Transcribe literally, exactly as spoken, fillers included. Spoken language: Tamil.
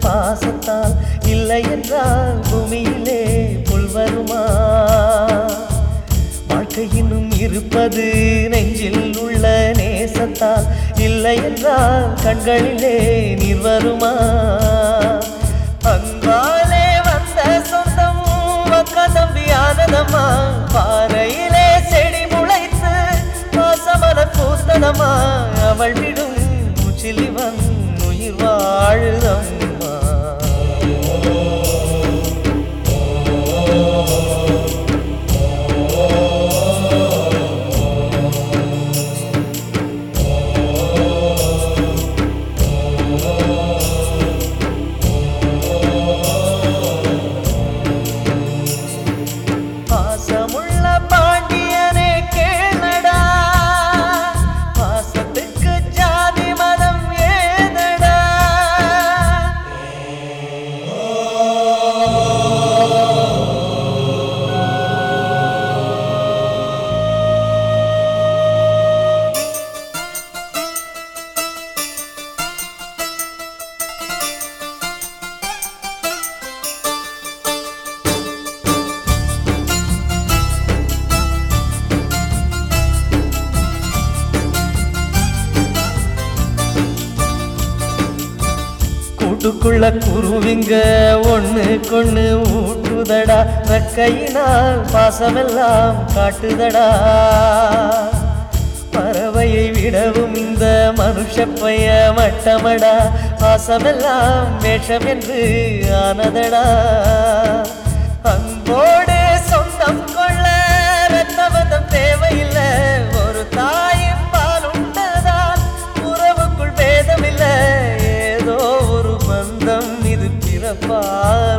பாசத்தால் இல்லை என்றால் பூமியிலே புல் வருமா வாழ்க்கை இன்னும் இருப்பது நெஞ்சில் உள்ள நேசத்தால் இல்லை என்றால் கண்களிலே நீர் வருமா அன்பாலே வந்த சொந்தம் அக்கா தம்பியானதம்மா பாறையிலே செடி முளைத்து பாசமலர் பூத்ததம்மா அவள் விடும் மூச்சிலிவன் உயிர் வாழுதம்மா பாசமுள்ள பாண்டியனே கேளடா பாசத்துக்கு ஜாதி மதம் ஏதடா கூட்டுக்குள்ள குருவிங்க ஒண்ணு கொண்ணு ஊட்டுதடா ரெக்கையினால் பாசமெல்லாம் காட்டுதடா பறவையை விடவும் இந்த மனுஷ பைய மட்டமடா பாசமெல்லாம் வேஷம் என்று ஆனதடா அன்போடு சொந்தம் கொள்ள ரத்தவதம் தேவையில்லை ஒரு தாயின் பால் உண்டதால் உறவுக்குள் பேதமில்லை ஏதோ ஒரு பந்தம் இது பிறப்பா